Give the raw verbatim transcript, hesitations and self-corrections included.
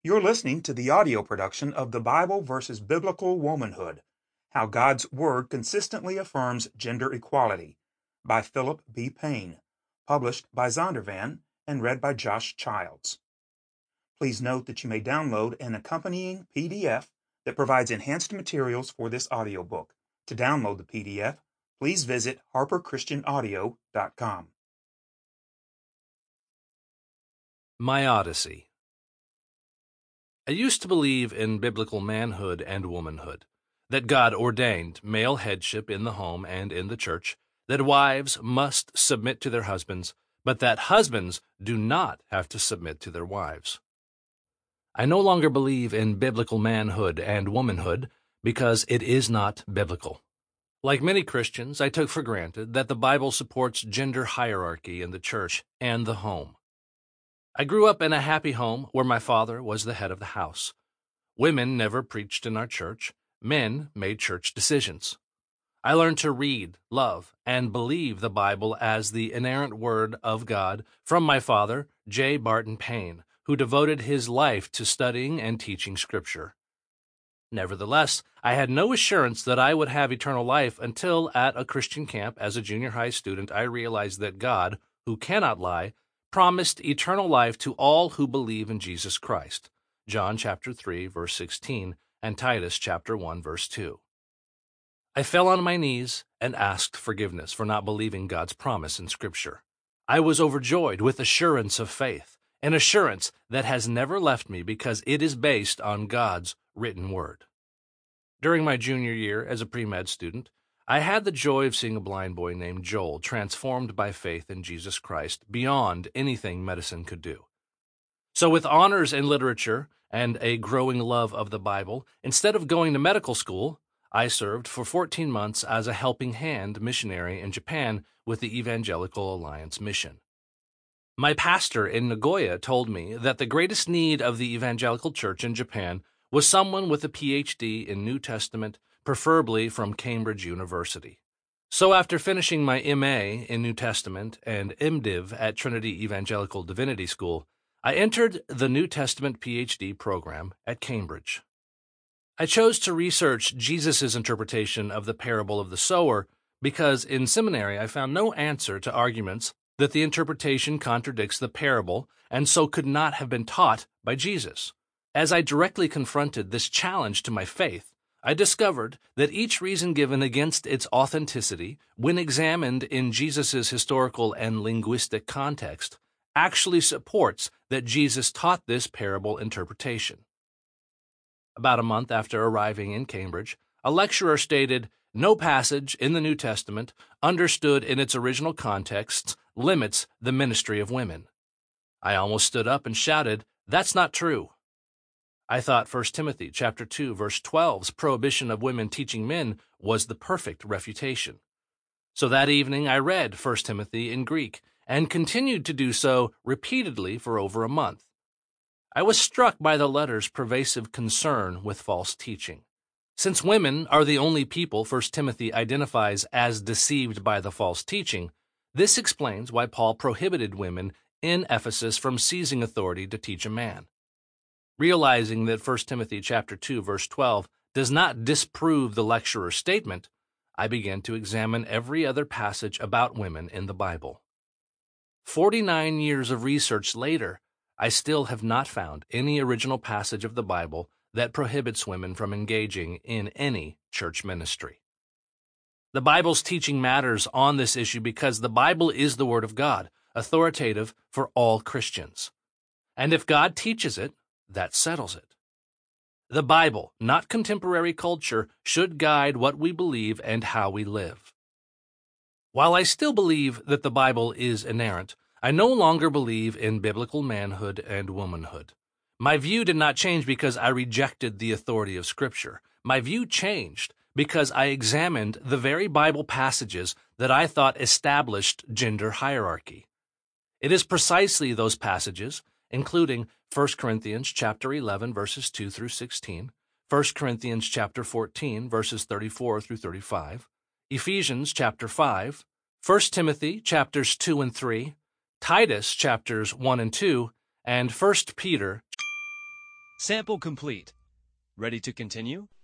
You're listening to the audio production of The Bible versus Biblical Womanhood: How God's Word Consistently Affirms Gender Equality by Philip B. Payne, published by Zondervan and read by Josh Childs. Please note that you may download an accompanying P D F that provides enhanced materials for this audiobook. To download the P D F, please visit harper christian audio dot com. My Odyssey. I used to believe in biblical manhood and womanhood, that God ordained male headship in the home and in the church, that wives must submit to their husbands, but that husbands do not have to submit to their wives. I no longer believe in biblical manhood and womanhood because it is not biblical. Like many Christians, I took for granted that the Bible supports gender hierarchy in the church and the home. I grew up in a happy home where my father was the head of the house. Women never preached in our church. Men made church decisions. I learned to read, love, and believe the Bible as the inerrant word of God from my father, J. Barton Payne, who devoted his life to studying and teaching Scripture. Nevertheless, I had no assurance that I would have eternal life until at a Christian camp as a junior high student I realized that God, who cannot lie, promised eternal life to all who believe in Jesus Christ. John chapter three, verse sixteen, and Titus chapter one, verse two. I fell on my knees and asked forgiveness for not believing God's promise in Scripture. I was overjoyed with assurance of faith, an assurance that has never left me because it is based on God's written word. During my junior year as a pre-med student, I had the joy of seeing a blind boy named Joel transformed by faith in Jesus Christ beyond anything medicine could do. So with honors in literature and a growing love of the Bible, instead of going to medical school, I served for fourteen months as a helping hand missionary in Japan with the Evangelical Alliance Mission. My pastor in Nagoya told me that the greatest need of the evangelical church in Japan was someone with a P H D in New Testament, preferably from Cambridge University. So after finishing my M A in New Testament and MDiv at Trinity Evangelical Divinity School, I entered the New Testament P H D program at Cambridge. I chose to research Jesus' interpretation of the parable of the sower because in seminary I found no answer to arguments that the interpretation contradicts the parable and so could not have been taught by Jesus. As I directly confronted this challenge to my faith, I discovered that each reason given against its authenticity, when examined in Jesus' historical and linguistic context, actually supports that Jesus taught this parable interpretation. About a month after arriving in Cambridge, a lecturer stated, "No passage in the New Testament, understood in its original context, limits the ministry of women." I almost stood up and shouted, "That's not true." I thought First Timothy chapter two, verse twelve's prohibition of women teaching men was the perfect refutation. So that evening I read First Timothy in Greek and continued to do so repeatedly for over a month. I was struck by the letter's pervasive concern with false teaching. Since women are the only people First Timothy identifies as deceived by the false teaching, this explains why Paul prohibited women in Ephesus from seizing authority to teach a man. Realizing that First Timothy chapter two, verse twelve does not disprove the lecturer's statement, I began to examine every other passage about women in the Bible. Forty-nine years of research later, I still have not found any original passage of the Bible that prohibits women from engaging in any church ministry. The Bible's teaching matters on this issue because the Bible is the Word of God, authoritative for all Christians. And if God teaches it, that settles it. The Bible, not contemporary culture, should guide what we believe and how we live. While I still believe that the Bible is inerrant, I no longer believe in biblical manhood and womanhood. My view did not change because I rejected the authority of Scripture. My view changed because I examined the very Bible passages that I thought established gender hierarchy. It is precisely those passages, including First Corinthians chapter eleven, verses two through sixteen, First Corinthians chapter fourteen, verses thirty-four through thirty-five, Ephesians chapter five, First Timothy chapters two and three, Titus chapters one and two, and First Peter Sample complete. Ready to continue?